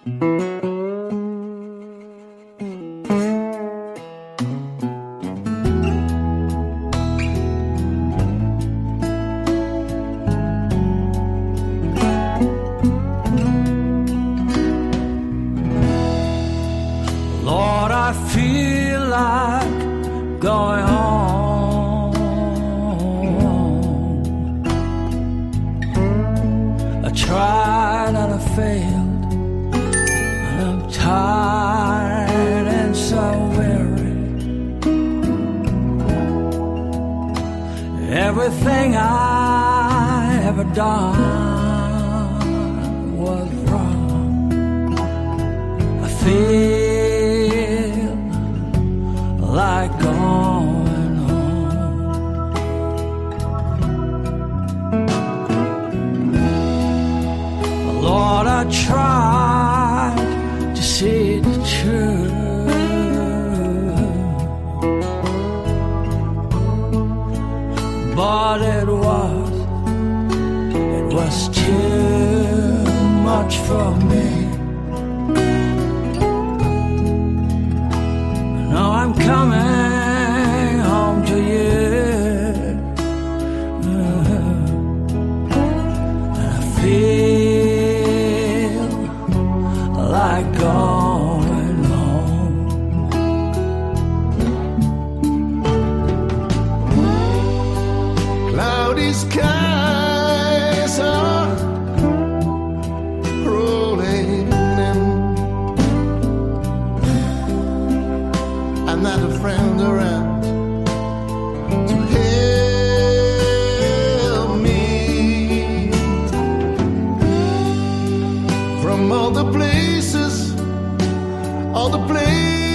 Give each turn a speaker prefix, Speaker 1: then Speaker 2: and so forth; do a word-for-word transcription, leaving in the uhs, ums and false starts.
Speaker 1: Lord, I feel like going home. I tried and I failed, and I'm tired and so weary. Everything I ever done was wrong. I feel like going home. Lord, I tried to see the truth, but it was, it was too much for me. Now I'm coming home to you, and I feel like going home.
Speaker 2: Cloudy skies are rolling in, I'm not a friend around to help me. From all the places, all the places